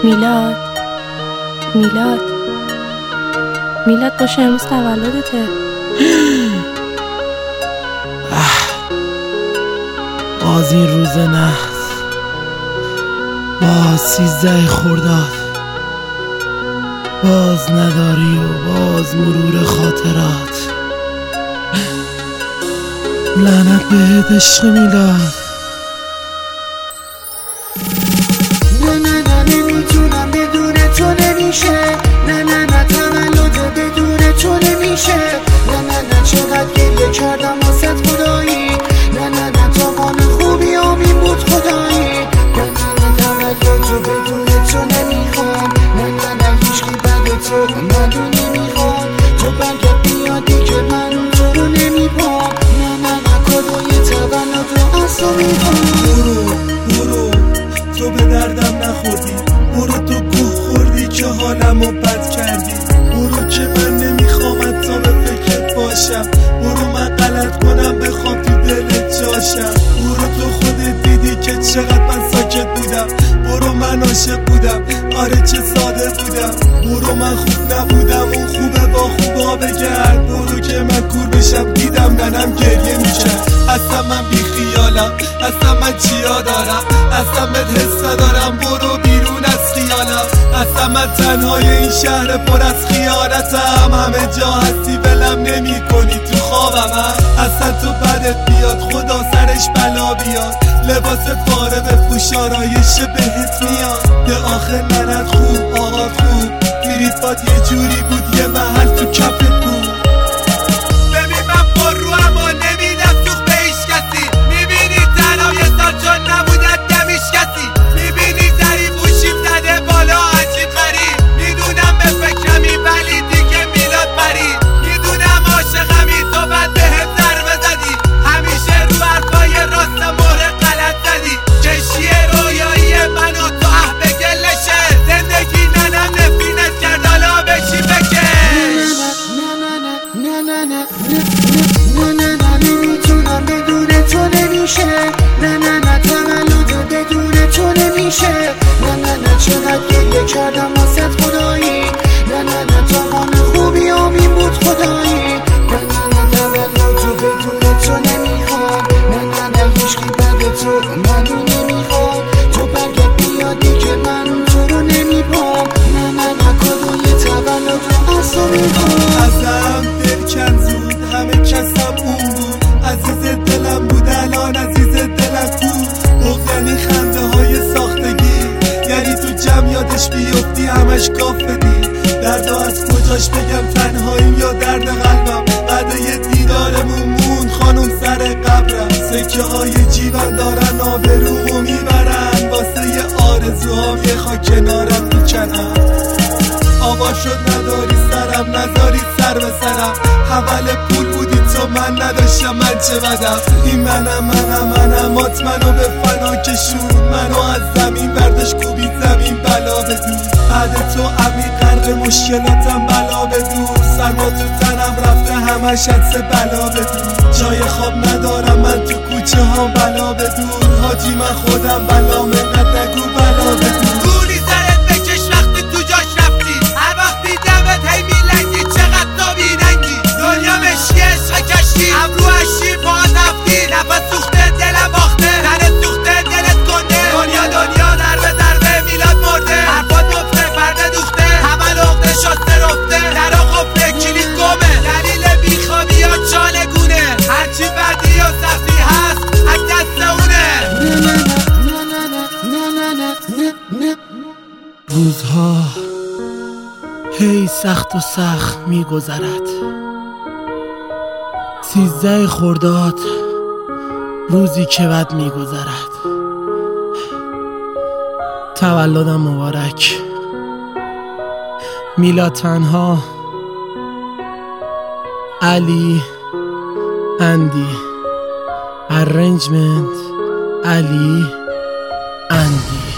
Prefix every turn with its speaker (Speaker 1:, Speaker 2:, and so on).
Speaker 1: میلاد باشه امروز تولدته.
Speaker 2: باز این روز نحس، باز 13 خرداد، باز نداری و باز مرور خاطرات. لعنت بهت عشق میلاد.
Speaker 3: نه نمیتونم بدون تو نمیشه. نه تولد بدون تو نمیشه. نه چقدر گریه کردم واسه خدایی. نه تمام خوبی آمین بود خدایی. نه تولد تو بدون تو نمیخوام. نه هیچکی بعد تو منو نمیخواد. تو برگرد بیادی که من تو رو نمیپام. نه کدوی تولد رو از تو میخوام.
Speaker 2: برو تو به دردم نخوردی. برو تو گوه خوردی که حالمو بد کردی. برو که من نمیخوام حتی به فکرت باشم. برو من غلط کنم بخوام تو دلت جاشم. برو تو خودت دیدی که چقدر من ساکت بودم. برو من عاشق بودم، آره چه ساده بودم. برو من خوب نبودم، اون خوبه با خوبا بگرد. برو که من کور بشم دیدم ننم گریه میکرد. اصلا من بی خیالم، اصلا من چیا دارم، اصلا بهت حس ندارم. برو بیرون از خیالم. اصلا من تنهای این شهر پر از خیانتم. همه جا هستی ولم نمی کنی تو خوابم. اصلا تو بدت بیاد خدا سرش بلا بیاد. لباس پاره به پوش آرایش بهت میاد. به آخر ننت خوب آقا خوب میرید باد یه جوری بود یه محل تو کفت بود. ببین من پر رو اما نمیدم سوخ به هیچ کسی. میبینی تنها یه سال چون نبودت دمیش کسی. میبینی دری بوشیم زده بالا عجیب غریب. میدونم به فکرمی ولی دیگه میلاد برید. میدونم عاشقمی تو بد بهم ضربه زدی. همیشه رو حرفای راست مهر غلط زدی. کشی رویایی من و تو به گلشه. زندگی ننم نفرینت کرد حالا بشی بکش.
Speaker 3: نه نمیتونم بدون تو نمیشه. نه تولد بدون تو نمیشه. نه چقدر گریه کردم واسه خدایی. نه تمام خوبی آمین بود خدایی. نه تولد تو بدون تو نمیخوام. نه هیچکی بعد تو منو نمیخواد. تو برگرد بیادی که من تو رو نمیپام. نه کدوی تولد رو از تو میخوام.
Speaker 2: ازم دل کن زود همه کسم اون بود. عزیز دلم بود الان عزیز دلم بود. یعنی خنده های ساختگی، یعنی تو جمع یادش بیفتی همش کاف بدی. دردا از کجاش بگم تنهاییم یا درد قلبم. قدر یه دیدارمون مون خانم سر قبرم. سکه های جیبم دارن آبرومو میبرن. واسه یه آرزوهام یه خاک کنارم میکنم. آوا شد نداری سرم نذاری سر به سرم. حول پول بودی تو من نداشتم من چه بدم. این منم منو به فنا کشون. منو از زمین برداشت کوبید زمین بلا بدون. بعد تو عمیق غرق مشکلاتم بلا بدون. سرما تو تنم رفته همش حدس بلا بدون. جای خواب ندارم من تو کوچه ها بلا بدون. حاجی من خودم بلا منت نگو بلا بدون.
Speaker 4: گولی سرت بکش وقتی تو جاش رفتی. هر وقتی دمت هی میلنگی چقدر تو بی‌ننگی. دنیا مشکی عشق کشتی ابرو اشی پا نفتی. نفس سوخته دلم باخته تنت سوخته دلت کنده. دنیا در به ضربه میلاد مرده. حرفات مفته پرده دوخته همه لغده شسته رفته. درا قفله کلید گمه دلیل بیخوابی یا چالگونه. هرچی بدی و سختی هست از دست اونه.
Speaker 3: نه
Speaker 2: روزها هی سخت و سخت میگذرد. 13 خرداد روزی که بد میگذرد. تولدم مبارک میلاد تنها، علی اندی، arrangement علی اندی.